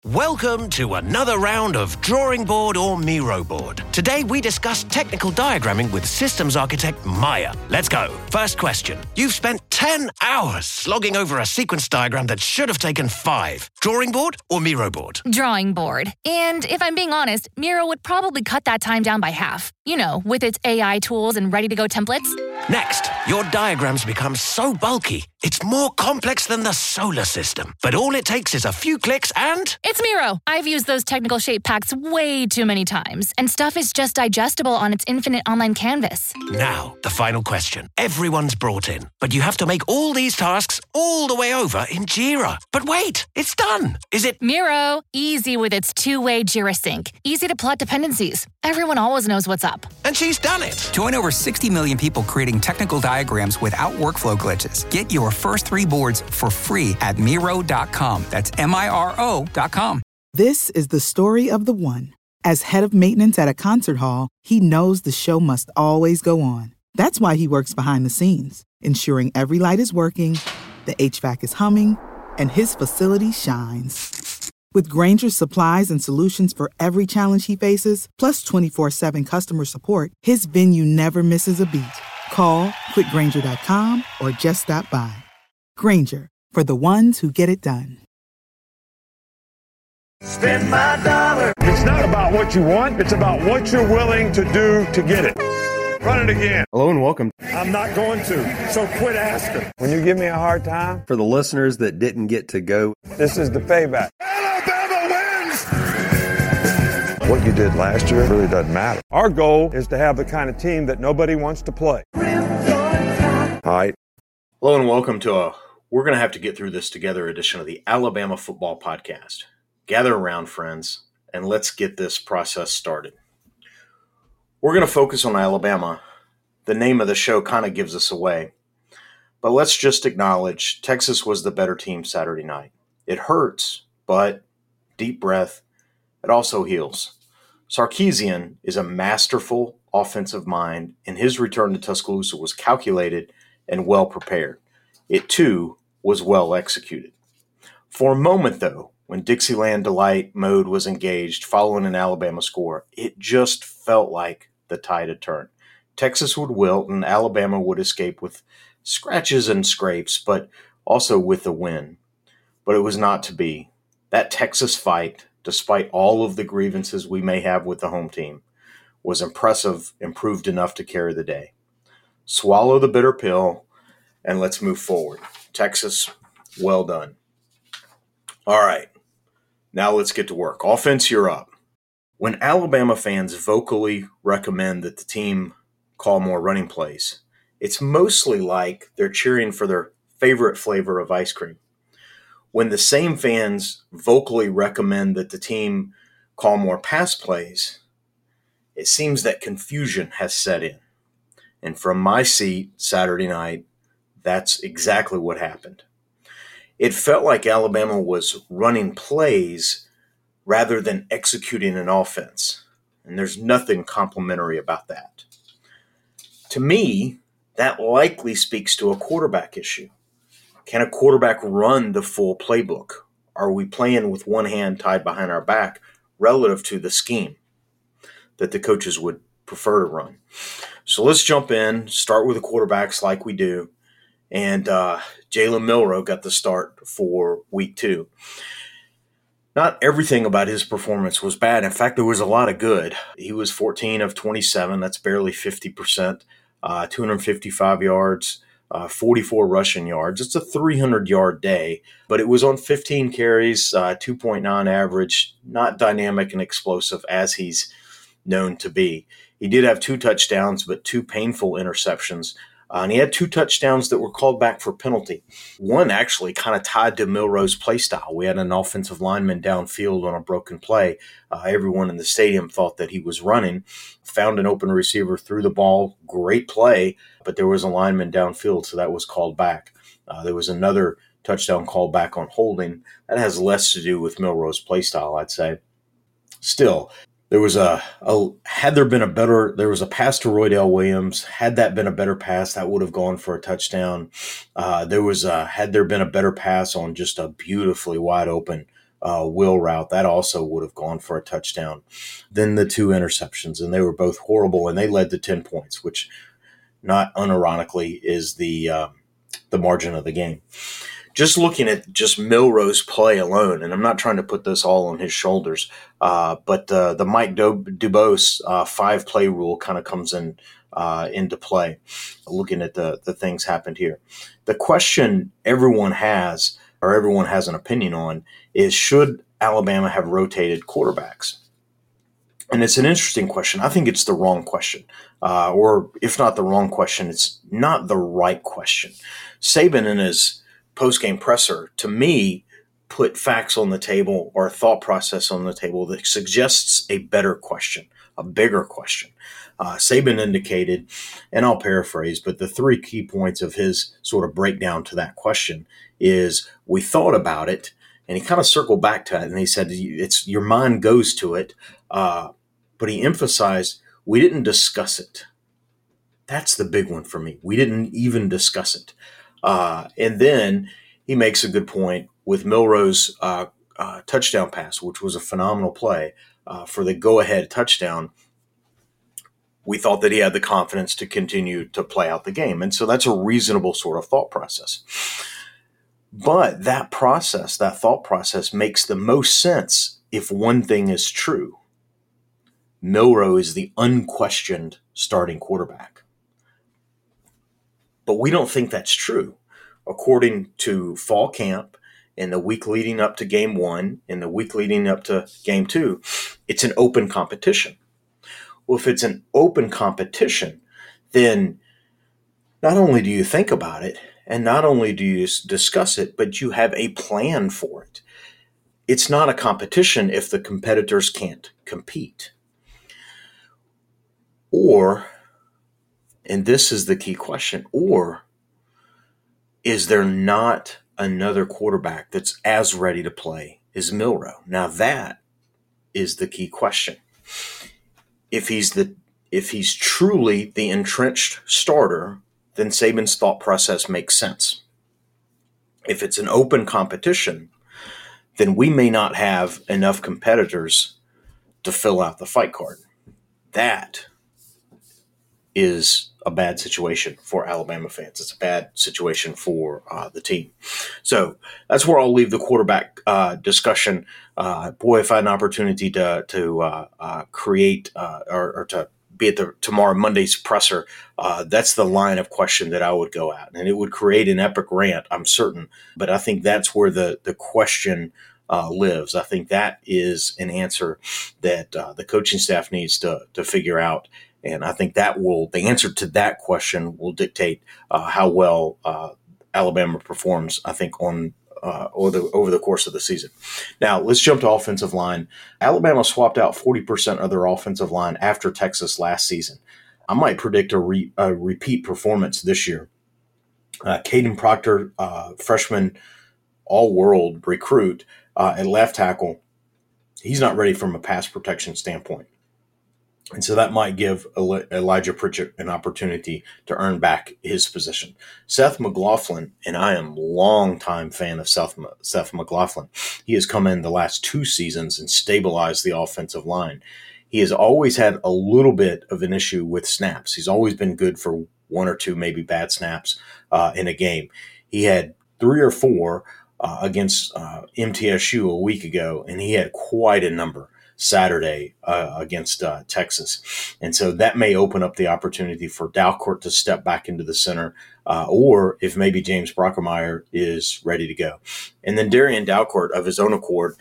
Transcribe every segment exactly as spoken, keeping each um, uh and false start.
Welcome to another round of Drawing Board or Miro Board. Today we discuss technical diagramming with systems architect Maya. Let's go. First question. You've spent ten hours slogging over a sequence diagram that should have taken five. Drawing board or Miro board? Drawing board. And if I'm being honest, Miro would probably cut that time down by half. You know, with its A I tools and ready-to-go templates. Next, your diagrams become so bulky, it's more complex than the solar system. But all it takes is a few clicks and... It's Miro. I've used those technical shape packs way too many times, and stuff is just digestible on its infinite online canvas. Now, the final question. Everyone's brought in, but you have to make all these tasks all the way over in Jira. But wait, it's done. Is it... Miro, easy with its two-way Jira sync. Easy to plot dependencies. Everyone always knows what's up. And she's done it. Join over sixty million people creating technical diagrams without workflow glitches. Get your first three boards for free at Miro dot com. That's M I R O dot com. This is the story of the one. As head of maintenance at a concert hall, he knows the show must always go on. That's why he works behind the scenes, ensuring every light is working, the H V A C is humming, and his facility shines. With Grainger's supplies and solutions for every challenge he faces, plus twenty-four seven customer support, his venue never misses a beat. Call quick grainger dot com or just stop by. Grainger, for the ones who get it done. Spend my dollar. It's not about what you want. It's about what you're willing to do to get it. Run it again. Hello and welcome. I'm not going to, so quit asking. When you give me a hard time, for the listeners that didn't get to go, this is the payback. Alabama wins! What you did last year really doesn't matter. Our goal is to have the kind of team that nobody wants to play. All right. Hello and welcome to a We're Going to Have to Get Through This Together edition of the Alabama Football Podcast. Gather around, friends, and let's get this process started. We're going to focus on Alabama. The name of the show kind of gives us away. But let's just acknowledge Texas was the better team Saturday night. It hurts, but deep breath, it also heals. Sarkisian is a masterful offensive mind, and his return to Tuscaloosa was calculated and well prepared. It, too, was well executed. For a moment, though, when Dixieland Delight mode was engaged following an Alabama score, it just felt like the tide had turned. Texas would wilt and Alabama would escape with scratches and scrapes, but also with a win. But it was not to be. That Texas fight, despite all of the grievances we may have with the home team, was impressive and proved enough to carry the day. Swallow the bitter pill and let's move forward. Texas, well done. All right, now let's get to work. Offense, you're up. When Alabama fans vocally recommend that the team call more running plays, it's mostly like they're cheering for their favorite flavor of ice cream. When the same fans vocally recommend that the team call more pass plays, it seems that confusion has set in. And from my seat Saturday night, that's exactly what happened. It felt like Alabama was running plays rather than executing an offense. And there's nothing complimentary about that. To me, that likely speaks to a quarterback issue. Can a quarterback run the full playbook? Are we playing with one hand tied behind our back relative to the scheme that the coaches would prefer to run? So let's jump in, start with the quarterbacks like we do. And uh, Jalen Milroe got the start for week two. Not everything about his performance was bad. In fact, there was a lot of good. He was fourteen of twenty-seven. That's barely fifty percent. Uh, two hundred fifty-five yards, uh, forty-four rushing yards. It's a three hundred yard day, but it was on fifteen carries, uh, two point nine average, not dynamic and explosive as he's known to be. He did have two touchdowns, but two painful interceptions. Uh, and he had two touchdowns that were called back for penalty. One actually kind of tied to Milroe's play style. We had an offensive lineman downfield on a broken play. Uh, everyone in the stadium thought that he was running, found an open receiver, threw the ball, great play, but there was a lineman downfield, so that was called back. Uh, there was another touchdown called back on holding. That has less to do with Milroe's play style, I'd say. Still, There was a, a had there been a better there was a pass to Roydell Williams. Had that been a better pass, that would have gone for a touchdown. Uh, there was a, had there been a better pass on just a beautifully wide open uh, wheel route. That also would have gone for a touchdown. Then the two interceptions, and they were both horrible, and they led to ten points, which not unironically is the uh, the margin of the game. Just looking at just Milroe's play alone, and I'm not trying to put this all on his shoulders, uh, but uh, the Mike Dubose uh, five-play rule kind of comes in uh, into play, looking at the, the things happened here. The question everyone has, or everyone has an opinion on, is should Alabama have rotated quarterbacks? And it's an interesting question. I think it's the wrong question, uh, or if not the wrong question, it's not the right question. Saban in his post-game presser, to me, put facts on the table or a thought process on the table that suggests a better question, a bigger question. Uh, Saban indicated, and I'll paraphrase, but the three key points of his sort of breakdown to that question is we thought about it, and he kind of circled back to it, and he said it's your mind goes to it, uh, but he emphasized we didn't discuss it. That's the big one for me. We didn't even discuss it. Uh, and then he makes a good point with Milroe's uh, uh, touchdown pass, which was a phenomenal play uh, for the go-ahead touchdown. We thought that he had the confidence to continue to play out the game. And so that's a reasonable sort of thought process. But that process, that thought process makes the most sense if one thing is true. Milroe is the unquestioned starting quarterback. But we don't think that's true. According to fall camp, in the week leading up to game one, in the week leading up to game two, it's an open competition. Well, if it's an open competition, then not only do you think about it, and not only do you discuss it, but you have a plan for it. It's not a competition if the competitors can't compete. Or, and this is the key question, or is there not another quarterback that's as ready to play as Milroe? Now that is the key question. If he's the if he's truly the entrenched starter, then Saban's thought process makes sense. If it's an open competition, then we may not have enough competitors to fill out the fight card. That is a bad situation for Alabama fans. It's a bad situation for uh, the team. So that's where I'll leave the quarterback uh, discussion. Uh, boy, if I had an opportunity to to uh, uh, create uh, or, or to be at the tomorrow Monday's presser, uh, that's the line of question that I would go at, and it would create an epic rant, I'm certain. But I think that's where the the question uh, lives. I think that is an answer that uh, the coaching staff needs to to figure out. And I think that will, the answer to that question will dictate uh, how well uh, Alabama performs, I think, on uh, over, the, over the course of the season. Now, let's jump to offensive line. Alabama swapped out forty percent of their offensive line after Texas last season. I might predict a, re, a repeat performance this year. Uh, Caden Proctor, uh, freshman all-world recruit uh, at left tackle, he's not ready from a pass protection standpoint. And so that might give Elijah Pritchett an opportunity to earn back his position. Seth McLaughlin, and I am a longtime fan of Seth, Seth McLaughlin. He has come in the last two seasons and stabilized the offensive line. He has always had a little bit of an issue with snaps. He's always been good for one or two, maybe bad snaps uh, in a game. He had three or four uh, against uh, M T S U a week ago, and he had quite a number Saturday uh, against uh, Texas. And so that may open up the opportunity for Dalcourt to step back into the center, uh, or if maybe James Brockermeyer is ready to go. And then Darian Dalcourt, of his own accord,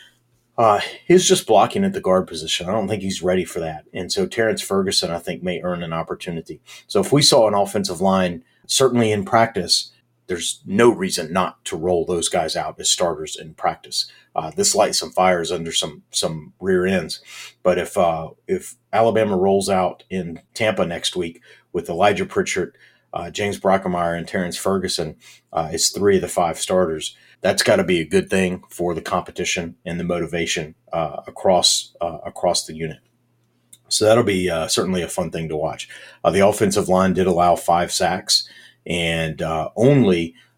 uh, he's just blocking at the guard position. I don't think he's ready for that. And so Terrence Ferguson, I think, may earn an opportunity. So if we saw an offensive line, certainly in practice, there's no reason not to roll those guys out as starters in practice. Uh, this lights some fires under some some rear ends. But if uh, if Alabama rolls out in Tampa next week with Elijah Pritchett, uh, James Brockermeyer, and Terrence Ferguson uh, as three of the five starters, that's got to be a good thing for the competition and the motivation uh, across uh, across the unit. So that'll be uh, certainly a fun thing to watch. Uh, the offensive line did allow five sacks, and uh, only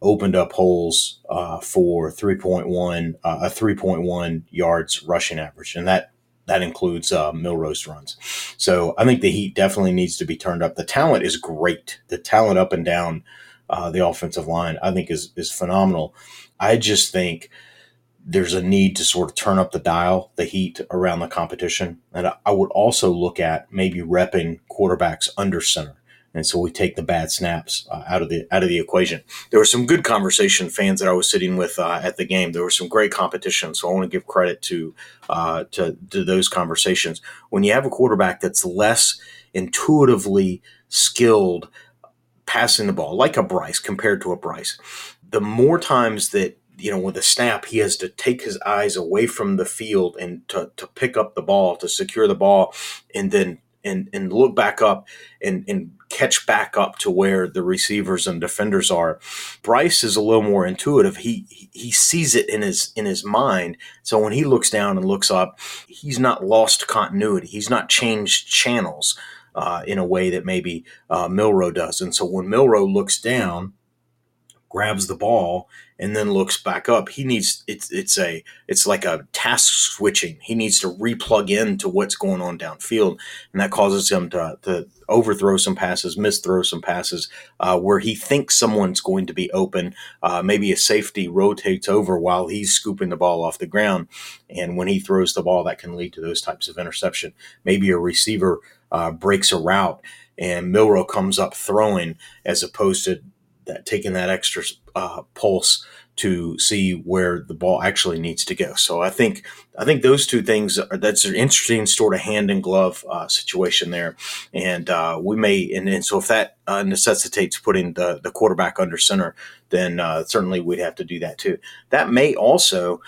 opened up holes uh, for three point one, uh, a three point one yards rushing average. And that, that includes uh, Milrose runs. So I think the heat definitely needs to be turned up. The talent is great. The talent up and down uh, the offensive line, I think is, is phenomenal. I just think there's a need to sort of turn up the dial, the heat around the competition. And I would also look at maybe repping quarterbacks under center. And so we take the bad snaps uh, out of the out of the equation. There was some good conversation, fans that I was sitting with uh, at the game. There was some great competition, so I want to give credit to, uh, to to those conversations. When you have a quarterback that's less intuitively skilled passing the ball, like a Bryce compared to a Bryce, the more times that, you know, with a snap, he has to take his eyes away from the field and to, to pick up the ball, to secure the ball, and then and and look back up and, and catch back up to where the receivers and defenders are. Bryce is a little more intuitive. He he sees it in his in his mind. So when he looks down and looks up, he's not lost continuity. He's not changed channels uh, in a way that maybe uh, Milroe does. And so when Milroe looks down, grabs the ball, and then looks back up, he needs it's it's a it's like a task switching. He needs to replug into what's going on downfield, and that causes him to, to overthrow some passes, misthrow some passes uh, where he thinks someone's going to be open. Uh, maybe a safety rotates over while he's scooping the ball off the ground, and when he throws the ball, that can lead to those types of interception. Maybe a receiver uh, breaks a route, and Milroe comes up throwing as opposed to that taking that extra uh, pulse to see where the ball actually needs to go. So I think I think those two things are, that's an interesting sort of hand in glove uh, situation there, and uh, we may and, and so if that uh, necessitates putting the the quarterback under center, then uh, certainly we'd have to do that too. That may also.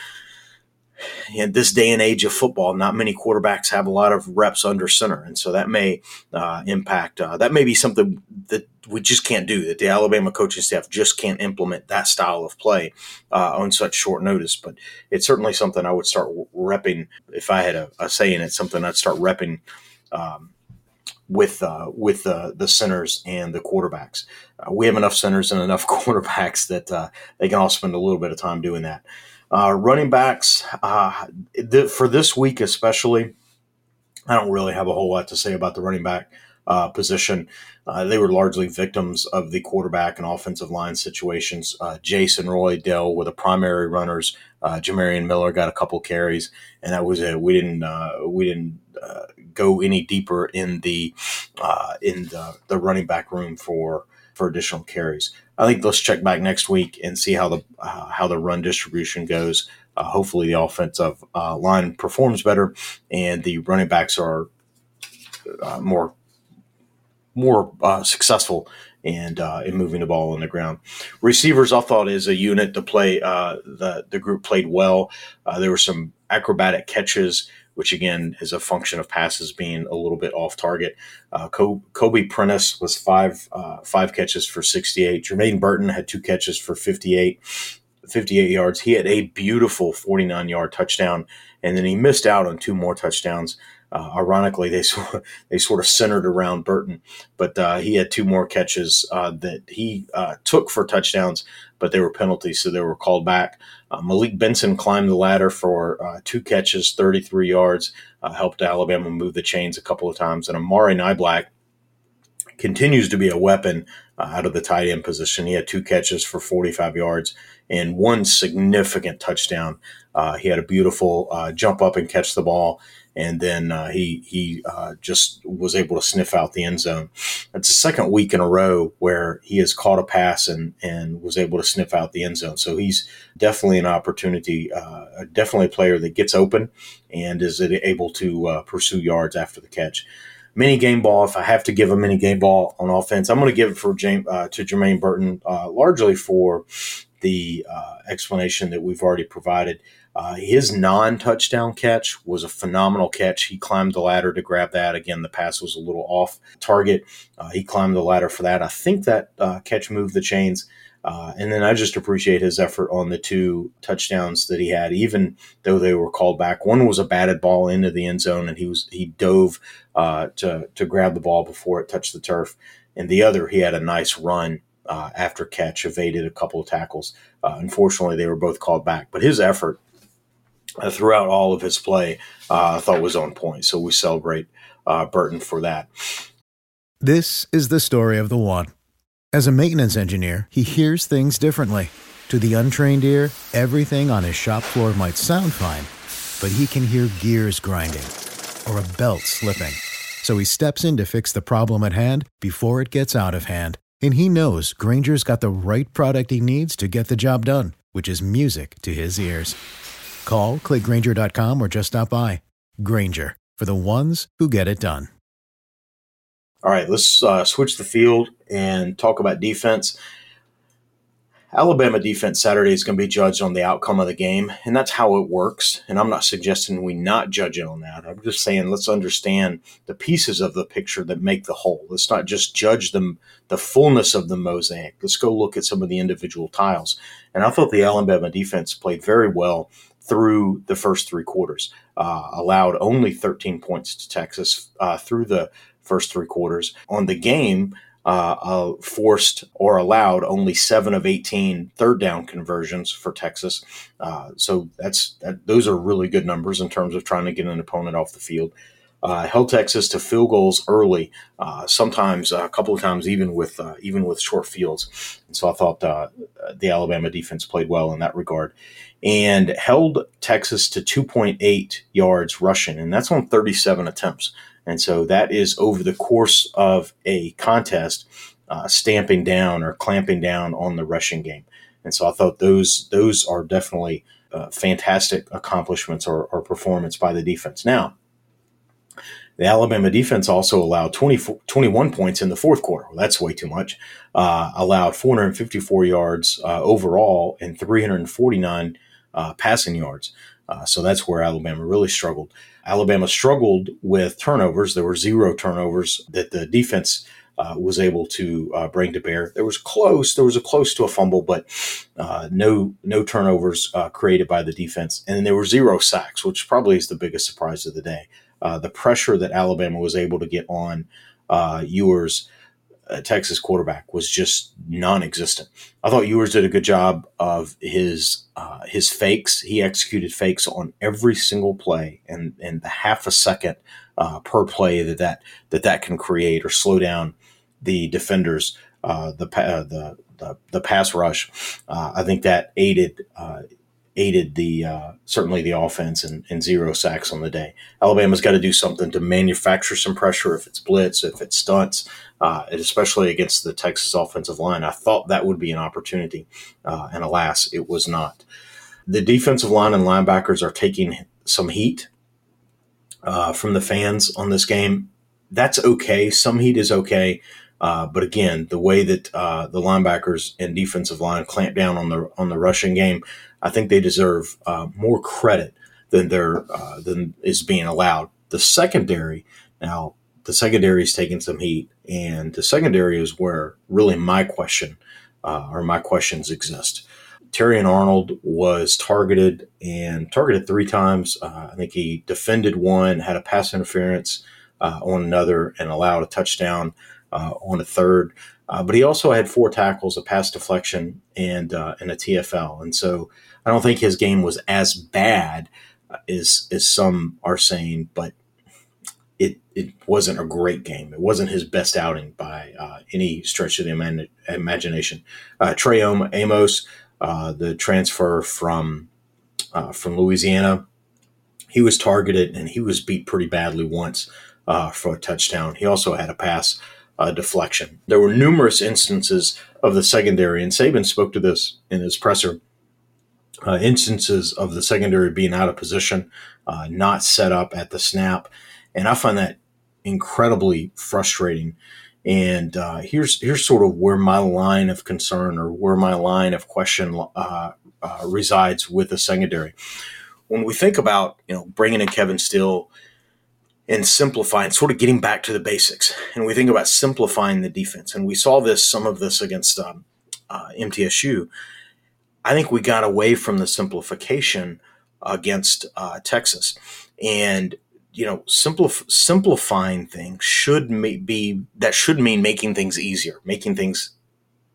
In this day and age of football, not many quarterbacks have a lot of reps under center. And so that may uh, impact, uh, that may be something that we just can't do, that the Alabama coaching staff just can't implement that style of play uh, on such short notice. But it's certainly something I would start repping. If I had a, a say in it, something I'd start repping um, with uh, with uh, the centers and the quarterbacks. Uh, we have enough centers and enough quarterbacks that uh, they can all spend a little bit of time doing that. Uh, running backs, uh, th- for this week especially, I don't really have a whole lot to say about the running back uh, position. Uh, they were largely victims of the quarterback and offensive line situations. Uh, Jason Roy, Dell were the primary runners. Uh, Jamarian Miller got a couple carries, and that was it. We didn't uh, we didn't uh, go any deeper in the uh, in the, the running back room for for additional carries. I think let's check back next week and see how the uh, how the run distribution goes. Uh, hopefully the offensive uh, line performs better and the running backs are uh, more more uh, successful and uh, in moving the ball on the ground. Receivers, I thought, is a unit to play. Uh, the the group played well. Uh, there were some acrobatic catches, which again is a function of passes being a little bit off target. Uh, Kobe Prentice was five uh, five catches for sixty-eight. Jermaine Burton had two catches for fifty-eight, fifty-eight yards. He had a beautiful forty-nine-yard touchdown, and then he missed out on two more touchdowns. Uh, ironically, they they sort of centered around Burton, but uh, he had two more catches uh, that he uh, took for touchdowns, but they were penalties, so they were called back. Uh, Malik Benson climbed the ladder for uh, two catches, thirty-three yards, uh, helped Alabama move the chains a couple of times. And Amari Niblack continues to be a weapon uh, out of the tight end position. He had two catches for forty-five yards and one significant touchdown. Uh, he had a beautiful uh, jump up and catch the ball. And then uh, he he uh, just was able to sniff out the end zone. It's the second week in a row where he has caught a pass and, and was able to sniff out the end zone. So he's definitely an opportunity, uh, definitely a player that gets open and is able to uh, pursue yards after the catch. Mini game ball, if I have to give a mini game ball on offense, I'm going to give it for James, uh, to Jermaine Burton, uh, largely for the uh, explanation that we've already provided. Uh, his non-touchdown catch was a phenomenal catch. He climbed the ladder to grab that. Again, the pass was a little off target. Uh, he climbed the ladder for that. I think that uh, catch moved the chains. Uh, and then I just appreciate his effort on the two touchdowns that he had, even though they were called back. One was a batted ball into the end zone, and he was he dove uh, to to grab the ball before it touched the turf. And the other, he had a nice run uh, after catch, evaded a couple of tackles. Uh, unfortunately, they were both called back. But his effort uh, throughout all of his play, uh, I thought was on point. So we celebrate uh, Burton for that. This is the story of the one. As a maintenance engineer, he hears things differently. To the untrained ear, everything on his shop floor might sound fine, but he can hear gears grinding or a belt slipping. So he steps in to fix the problem at hand before it gets out of hand. And he knows Grainger's got the right product he needs to get the job done, which is music to his ears. Call, click Grainger dot com, or just stop by. Grainger, for the ones who get it done. All right, let's uh, switch the field and talk about defense. Alabama defense Saturday is going to be judged on the outcome of the game, and that's how it works. And I'm not suggesting we not judge it on that. I'm just saying let's understand the pieces of the picture that make the whole. Let's not just judge them, the fullness of the mosaic. Let's go look at some of the individual tiles. And I thought the Alabama defense played very well through the first three quarters, uh, allowed only thirteen points to Texas uh, through the first three quarters. On the game, Uh, uh, forced or allowed only seven of eighteen third down conversions for Texas. Uh, so that's that, those are really good numbers in terms of trying to get an opponent off the field. Uh, held Texas to field goals early, uh, sometimes uh, a couple of times even with uh, even with short fields. And so I thought uh, the Alabama defense played well in that regard, and held Texas to two point eight yards rushing, and that's on thirty-seven attempts. And so that is over the course of a contest, uh, stamping down or clamping down on the rushing game. And so I thought those those are definitely uh, fantastic accomplishments or, or performance by the defense. Now, the Alabama defense also allowed twenty, twenty-one points in the fourth quarter. Well, that's way too much. Uh, allowed four hundred fifty-four yards uh, overall and three hundred forty-nine uh, passing yards. Uh, so that's where Alabama really struggled. Alabama struggled with turnovers. There were zero turnovers that the defense uh, was able to uh, bring to bear. There was close. There was a close to a fumble, but uh, no no turnovers uh, created by the defense. And then there were zero sacks, which probably is the biggest surprise of the day. Uh, the pressure that Alabama was able to get on uh, Ewers, uh, Texas quarterback, was just non-existent. I thought Ewers did a good job of his uh, his fakes. He executed fakes on every single play, and and the half a second uh, per play that that that that can create or slow down the defenders, uh, the uh, the the the pass rush. Uh, I think that aided. Uh, aided the uh, certainly the offense and, and zero sacks on the day. Alabama's got to do something to manufacture some pressure if it's blitz, if it's stunts, uh, and especially against the Texas offensive line. I thought that would be an opportunity, uh, and alas, it was not. The defensive line and linebackers are taking some heat uh, from the fans on this game. That's okay. Some heat is okay. Uh, but again, the way that uh, the linebackers and defensive line clamp down on the on the rushing game, I think they deserve uh, more credit than they're uh, than is being allowed. The secondary, now the secondary is taking some heat, and the secondary is where really my question uh, or my questions exist. Terrion Arnold was targeted and targeted three times. Uh, I think he defended one, had a pass interference uh, on another, and allowed a touchdown Uh, on a third, uh, but he also had four tackles, a pass deflection, and uh, and a T F L. And so I don't think his game was as bad uh, as as some are saying, but it it wasn't a great game. It wasn't his best outing by uh, any stretch of the ima- imagination. Uh, Trey Amos, uh, the transfer from uh, from Louisiana, he was targeted and he was beat pretty badly once uh, for a touchdown. He also had a pass Uh, deflection. There were numerous instances of the secondary, and Saban spoke to this in his presser, uh, instances of the secondary being out of position, uh, not set up at the snap. And I find that incredibly frustrating. And uh, here's here's sort of where my line of concern or where my line of question uh, uh, resides with the secondary. When we think about, you know, bringing in Kevin Steele and simplifying, sort of getting back to the basics. And we think about simplifying the defense. And we saw this, some of this against um, uh, M T S U. I think we got away from the simplification against uh, Texas. And, you know, simplif- simplifying things should ma- be, that should mean making things easier, making things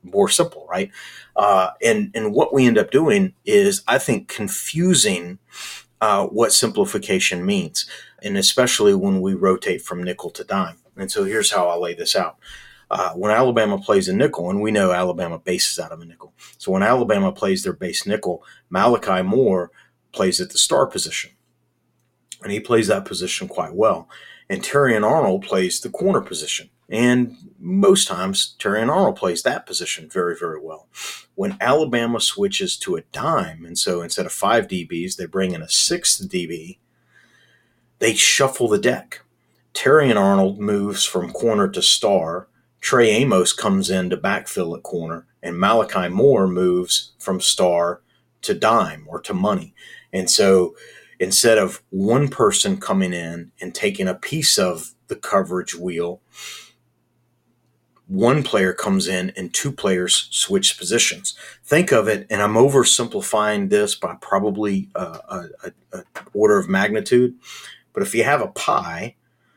more simple, right? Uh, and, and what we end up doing is, I think, confusing uh, what simplification means, and especially when we rotate from nickel to dime. And so here's how I'll lay this out. Uh, when Alabama plays a nickel, and we know Alabama bases out of a nickel. So when Alabama plays their base nickel, Malachi Moore plays at the star position. And he plays that position quite well. And Terrion Arnold plays the corner position. And most times, Terrion Arnold plays that position very, very well. When Alabama switches to a dime, and so instead of five D Bs, they bring in a sixth D B, they shuffle the deck. Terrion Arnold moves from corner to star. Trey Amos comes in to backfill at corner, and Malachi Moore moves from star to dime or to money. And so instead of one person coming in and taking a piece of the coverage wheel, one player comes in and two players switch positions. Think of it, and I'm oversimplifying this by probably uh, a, a, a order of magnitude, but if you have a pie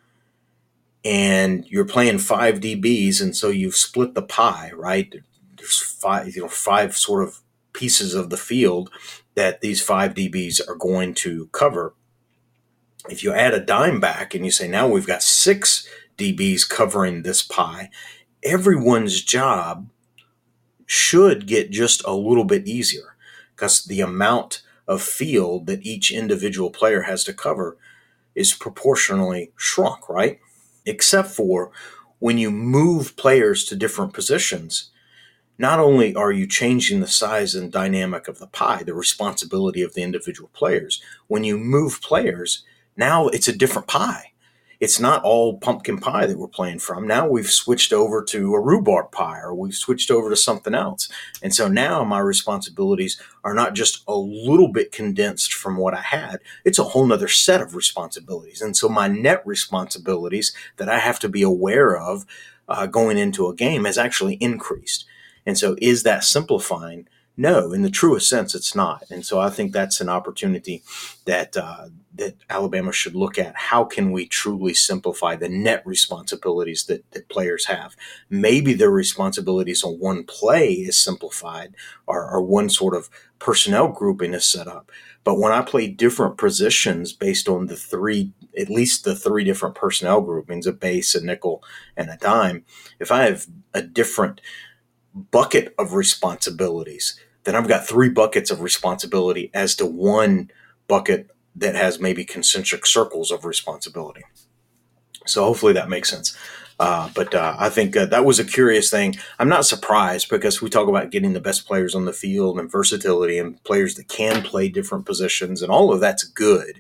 and you're playing five D Bs, and so you've split the pie, right? There's five, you know, five sort of pieces of the field that these five D Bs are going to cover. If you add a dime back and you say, now we've got six D Bs covering this pie, everyone's job should get just a little bit easier, because the amount of field that each individual player has to cover is proportionally shrunk, right? Except for when you move players to different positions, not only are you changing the size and dynamic of the pie, the responsibility of the individual players, when you move players, now it's a different pie. It's not all pumpkin pie that we're playing from. Now we've switched over to a rhubarb pie, or we've switched over to something else. And so now my responsibilities are not just a little bit condensed from what I had. It's a whole nother set of responsibilities. And so my net responsibilities that I have to be aware of uh, going into a game has actually increased. And so is that simplifying? No, in the truest sense, it's not. And so I think that's an opportunity that uh, that Alabama should look at. How can we truly simplify the net responsibilities that, that players have? Maybe their responsibilities on one play is simplified, or, or one sort of personnel grouping is set up. But when I play different positions based on the three, at least the three different personnel groupings, a base, a nickel, and a dime, if I have a different bucket of responsibilities, then I've got three buckets of responsibility as to one bucket that has maybe concentric circles of responsibility. So hopefully that makes sense. Uh, but uh, I think uh, that was a curious thing. I'm not surprised, because we talk about getting the best players on the field and versatility and players that can play different positions, and all of that's good.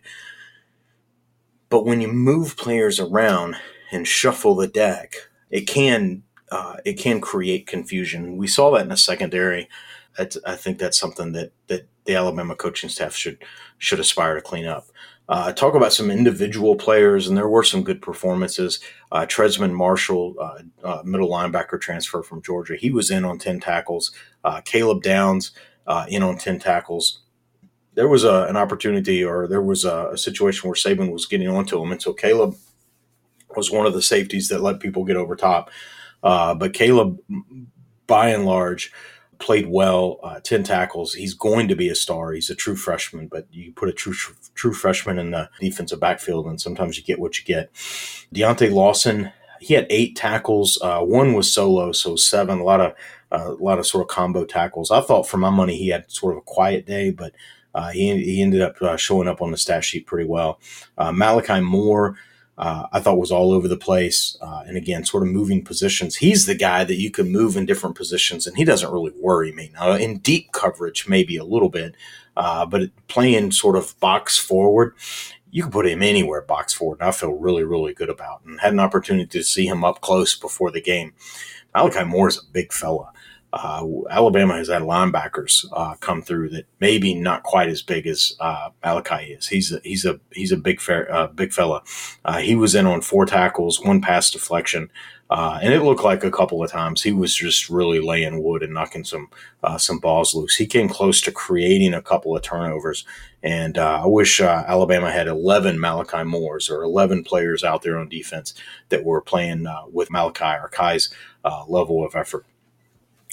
But when you move players around and shuffle the deck, it can uh, it can create confusion. We saw that in the secondary. That's, I think that's something that, that the Alabama coaching staff should should aspire to clean up. Uh, talk about some individual players, and there were some good performances. Uh, Tresman Marshall, uh, uh, middle linebacker transfer from Georgia, he was in on ten tackles. Uh, Caleb Downs uh, in on ten tackles. There was a, an opportunity, or there was a, a situation where Saban was getting onto him, and so Caleb was one of the safeties that let people get over top. Uh, but Caleb, by and large, played well, uh, ten tackles. He's going to be a star. He's a true freshman, but you put a true true freshman in the defensive backfield, and sometimes you get what you get. Deontay Lawson, he had eight tackles. Uh, one was solo, so seven. A lot of uh, a lot of sort of combo tackles. I thought for my money he had sort of a quiet day, but uh, he he ended up uh, showing up on the stat sheet pretty well. Uh, Malachi Moore, Uh, I thought was all over the place. Uh, and again, sort of moving positions. He's the guy that you can move in different positions, and he doesn't really worry me. Now, in deep coverage, maybe a little bit, uh, but playing sort of box forward, you can put him anywhere box forward, and I feel really, really good about it. And had an opportunity to see him up close before the game. Malachi Moore is a big fella. Uh, Alabama has had linebackers uh, come through that maybe not quite as big as uh, Malachi is. He's a, he's a he's a big fair, uh, big fella. Uh, he was in on four tackles, one pass deflection, uh, and it looked like a couple of times he was just really laying wood and knocking some uh, some balls loose. He came close to creating a couple of turnovers, and uh, I wish uh, Alabama had eleven Malachi Moores or eleven players out there on defense that were playing uh, with Malachi or Kai's uh, level of effort.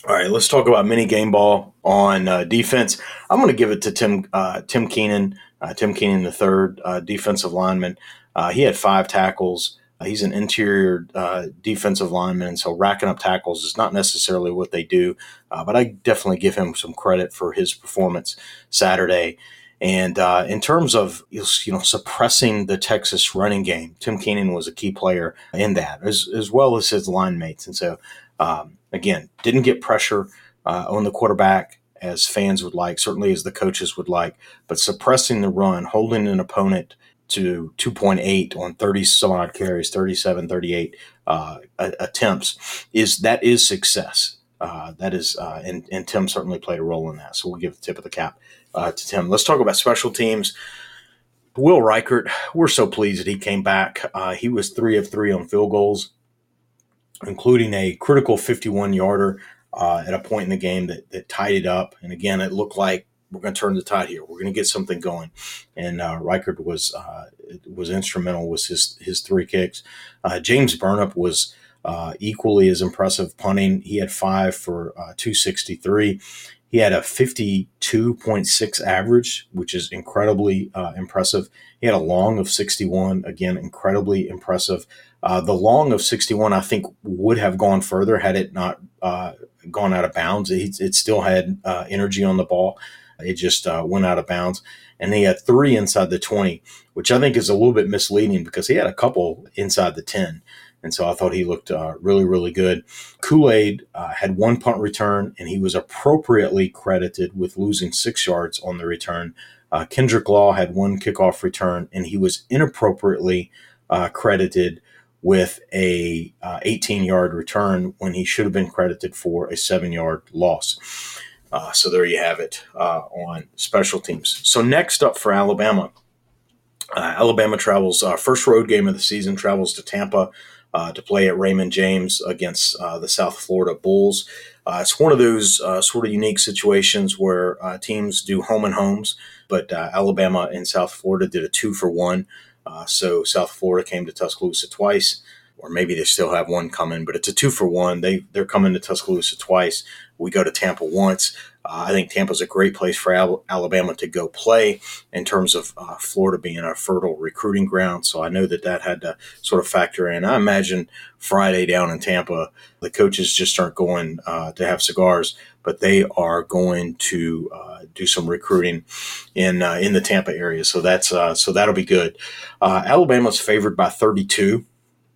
All right, let's talk about mini game ball on uh, defense. I'm going to give it to Tim uh, Tim Keenan, uh, Tim Keenan the third, uh, defensive lineman. Uh, he had five tackles. Uh, he's an interior uh, defensive lineman, and so racking up tackles is not necessarily what they do. Uh, but I definitely give him some credit for his performance Saturday. And uh, in terms of you know suppressing the Texas running game, Tim Keenan was a key player in that, as as well as his line mates, and so. Um, Again, didn't get pressure uh, on the quarterback as fans would like, certainly as the coaches would like, but suppressing the run, holding an opponent to two point eight on thirty some odd carries, thirty-seven, thirty-eight uh, attempts, is that is success. Uh, that is, uh, and, and Tim certainly played a role in that. So we'll give the tip of the cap uh, to Tim. Let's talk about special teams. Will Reichert, we're so pleased that he came back. Uh, he was three of three on field goals, including a critical fifty-one-yarder uh, at a point in the game that, that tied it up. And again, it looked like we're going to turn the tide here. We're going to get something going. And uh, Reichert was uh, was instrumental with his his three kicks. Uh, James Burnip was uh, equally as impressive punting. He had five for uh, two sixty-three. He had a fifty-two point six average, which is incredibly uh, impressive. He had a long of sixty-one, again, incredibly impressive. Uh, the long of sixty-one, I think, would have gone further had it not uh, gone out of bounds. It, it still had uh, energy on the ball. It just uh, went out of bounds. And he had three inside the twenty, which I think is a little bit misleading because he had a couple inside the ten. And so I thought he looked uh, really, really good. Kool-Aid uh, had one punt return, and he was appropriately credited with losing six yards on the return. Uh, Kendrick Law had one kickoff return, and he was inappropriately uh, credited with a uh, eighteen-yard return when he should have been credited for a seven-yard loss. Uh, so there you have it uh, on special teams. So next up for Alabama, uh, Alabama travels, uh, first road game of the season, travels to Tampa uh, to play at Raymond James against uh, the South Florida Bulls. Uh, it's one of those uh, sort of unique situations where uh, teams do home and homes, but uh, Alabama and South Florida did a two for one. Uh, so South Florida came to Tuscaloosa twice, or maybe they still have one coming, but it's a two for one. They, they're coming to Tuscaloosa twice. We go to Tampa once. Uh, I think Tampa's a great place for Al- Alabama to go play in terms of uh, Florida being a fertile recruiting ground. So I know that that had to sort of factor in. I imagine Friday down in Tampa, the coaches just aren't going uh, to have cigars, but they are going to uh, do some recruiting in uh, in the Tampa area. So that's uh, so that'll be good. Uh, Alabama's favored by thirty-two,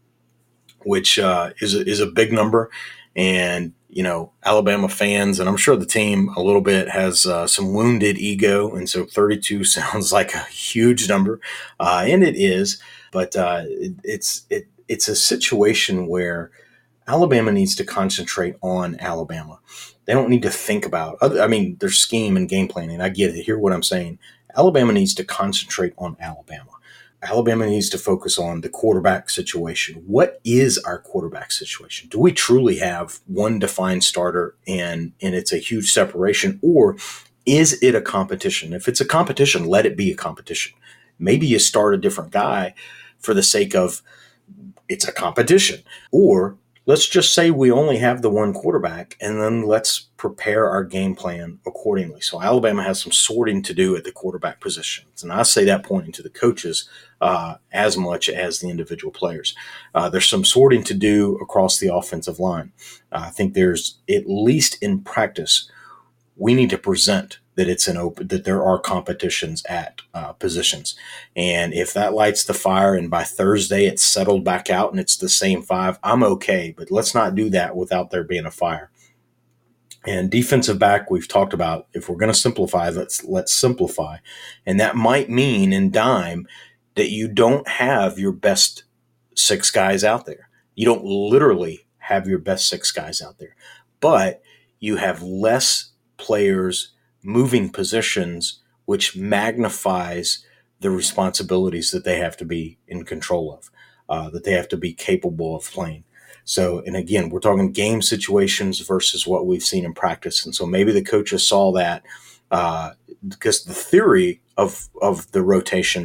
which uh, is a, is a big number, and you know Alabama fans, and I'm sure the team a little bit has uh, some wounded ego, and so thirty-two sounds like a huge number, uh, and it is. But uh, it, it's it it's a situation where Alabama needs to concentrate on Alabama. They don't need to think about other, I mean, their scheme and game planning. I get it. Hear what I'm saying. Alabama needs to concentrate on Alabama. Alabama needs to focus on the quarterback situation. What is our quarterback situation? Do we truly have one defined starter and, and it's a huge separation, or is it a competition? If it's a competition, let it be a competition. Maybe you start a different guy for the sake of it's a competition, or let's just say we only have the one quarterback, and then let's prepare our game plan accordingly. So Alabama has some sorting to do at the quarterback positions. And I say that pointing to the coaches uh, as much as the individual players. Uh, there's some sorting to do across the offensive line. Uh, I think there's, at least in practice, we need to present that it's an open, that there are competitions at uh, positions. And if that lights the fire and by Thursday it's settled back out and it's the same five, I'm okay. But let's not do that without there being a fire. And defensive back, we've talked about, if we're going to simplify, let's let's simplify. And that might mean in dime that you don't have your best six guys out there. You don't literally have your best six guys out there. But you have less players moving positions, which magnifies the responsibilities that they have to be in control of, uh, that they have to be capable of playing. So, and again, we're talking game situations versus what we've seen in practice. And so maybe the coaches saw that uh, because the theory of, of the rotation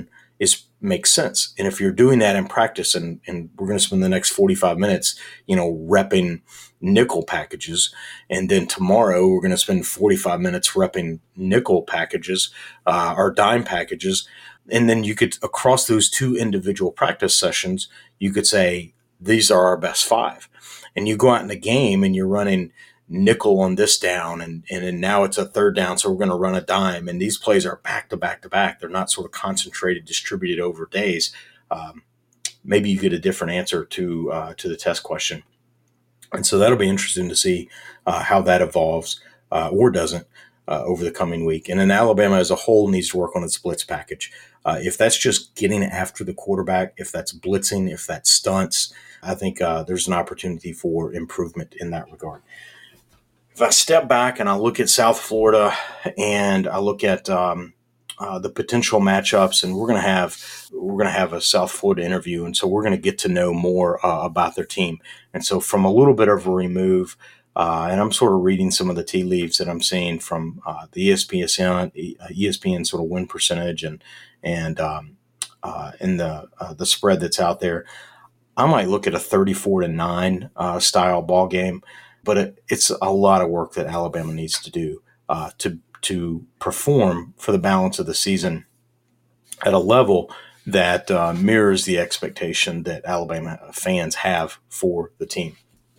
is makes sense. And if you're doing that in practice, and, and we're going to spend the next forty-five minutes, you know, repping nickel packages, and then tomorrow we're going to spend forty-five minutes repping nickel packages, uh, or dime packages. And then you could, across those two individual practice sessions, you could say, these are our best five. And you go out in the game and you're running nickel on this down, and, and, and now it's a third down, so we're going to run a dime. And these plays are back to back to back. They're not sort of concentrated, distributed over days. Um, maybe you get a different answer to uh, to the test question. And so that'll be interesting to see uh, how that evolves uh, or doesn't uh, over the coming week. And then Alabama as a whole needs to work on its blitz package. Uh, if that's just getting after the quarterback, if that's blitzing, if that's stunts, I think uh, there's an opportunity for improvement in that regard. If I step back and I look at South Florida and I look at um, uh, the potential matchups, and we're going to have we're going to have a South Florida interview, and so we're going to get to know more uh, about their team. And so, from a little bit of a remove, uh, and I'm sort of reading some of the tea leaves that I'm seeing from uh, the E S P N, E S P N sort of win percentage, and and um, uh, in the uh, the spread that's out there. I might look at a thirty-four to nine uh, style ball game. But it, it's a lot of work that Alabama needs to do uh, to to perform for the balance of the season at a level that uh, mirrors the expectation that Alabama fans have for the team.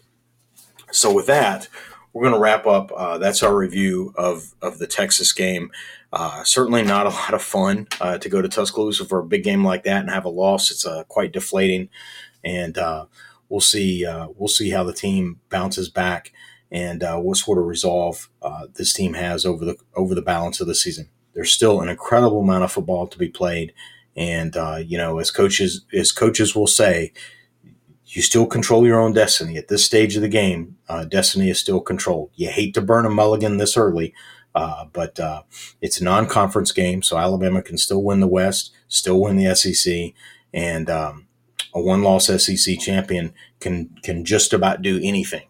So with that, we're going to wrap up. Uh, that's our review of, of the Texas game. Uh, certainly not a lot of fun uh, to go to Tuscaloosa for a big game like that and have a loss. It's uh, quite deflating. And uh We'll see. Uh, we'll see how the team bounces back and uh, what sort of resolve uh, this team has over the over the balance of the season. There's still an incredible amount of football to be played, and uh, you know, as coaches, as coaches will say, you still control your own destiny at this stage of the game. Uh, destiny is still controlled. You hate to burn a mulligan this early, uh, but uh, it's a non-conference game, so Alabama can still win the West, still win the S E C, and um, a one-loss S E C champion can can just about do anything.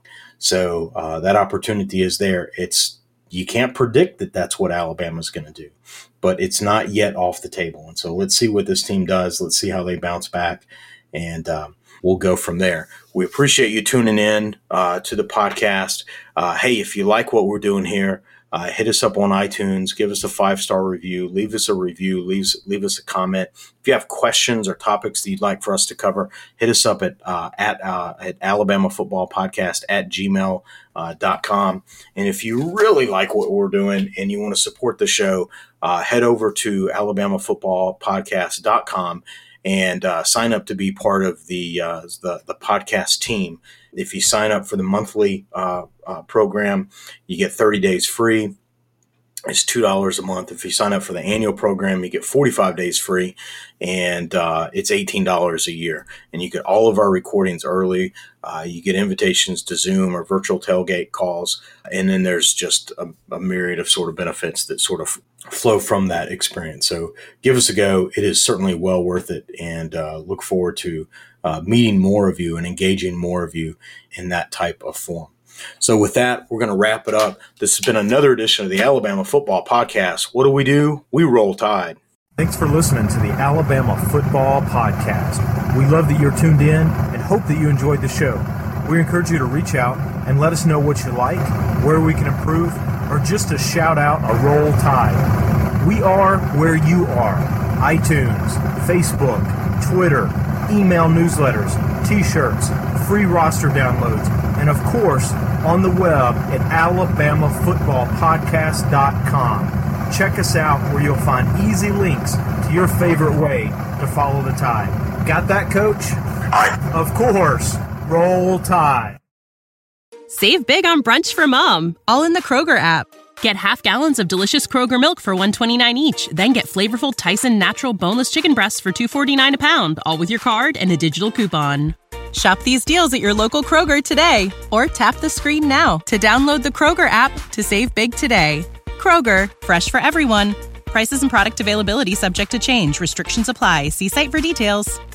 So uh, that opportunity is there. It's you can't predict that that's what Alabama's going to do, but it's not yet off the table. And so let's see what this team does. Let's see how they bounce back, and um, we'll go from there. We appreciate you tuning in uh, to the podcast. Uh, hey, if you like what we're doing here, Uh, hit us up on iTunes, give us a five-star review, leave us a review, leave, leave us a comment. If you have questions or topics that you'd like for us to cover, hit us up at uh, at, uh, at Alabama Football Podcast at gmail dot com. And if you really like what we're doing and you want to support the show, uh, head over to Alabama Football Podcast dot com and uh, sign up to be part of the, uh, the the podcast team. If you sign up for the monthly uh, uh, program, you get thirty days free. It's two dollars a month. If you sign up for the annual program, you get forty-five days free, and uh, it's eighteen dollars a year. And you get all of our recordings early. Uh, you get invitations to Zoom or virtual tailgate calls. And then there's just a, a myriad of sort of benefits that sort of flow from that experience. So give us a go. It is certainly well worth it, and uh, look forward to uh, meeting more of you and engaging more of you in that type of form. So with that, we're going to wrap it up. This has been another edition of the Alabama Football Podcast. What do we do? We roll Tide. Thanks for listening to the Alabama Football Podcast. We love that you're tuned in and hope that you enjoyed the show. We encourage you to reach out and let us know what you like, where we can improve, or just to shout out a roll Tide. We are where you are. iTunes, Facebook, Twitter, email newsletters, t-shirts, free roster downloads, and of course, on the web at Alabama Football Podcast dot com. Check us out where you'll find easy links to your favorite way to follow the Tide. Got that, Coach? Of course. Roll Tide. Save big on brunch for mom, all in the Kroger app. Get half gallons of delicious Kroger milk for one dollar and twenty-nine cents each. Then get flavorful Tyson natural boneless chicken breasts for two dollars and forty-nine cents a pound, all with your card and a digital coupon. Shop these deals at your local Kroger today, or tap the screen now to download the Kroger app to save big today. Kroger, fresh for everyone. Prices and product availability subject to change. Restrictions apply. See site for details.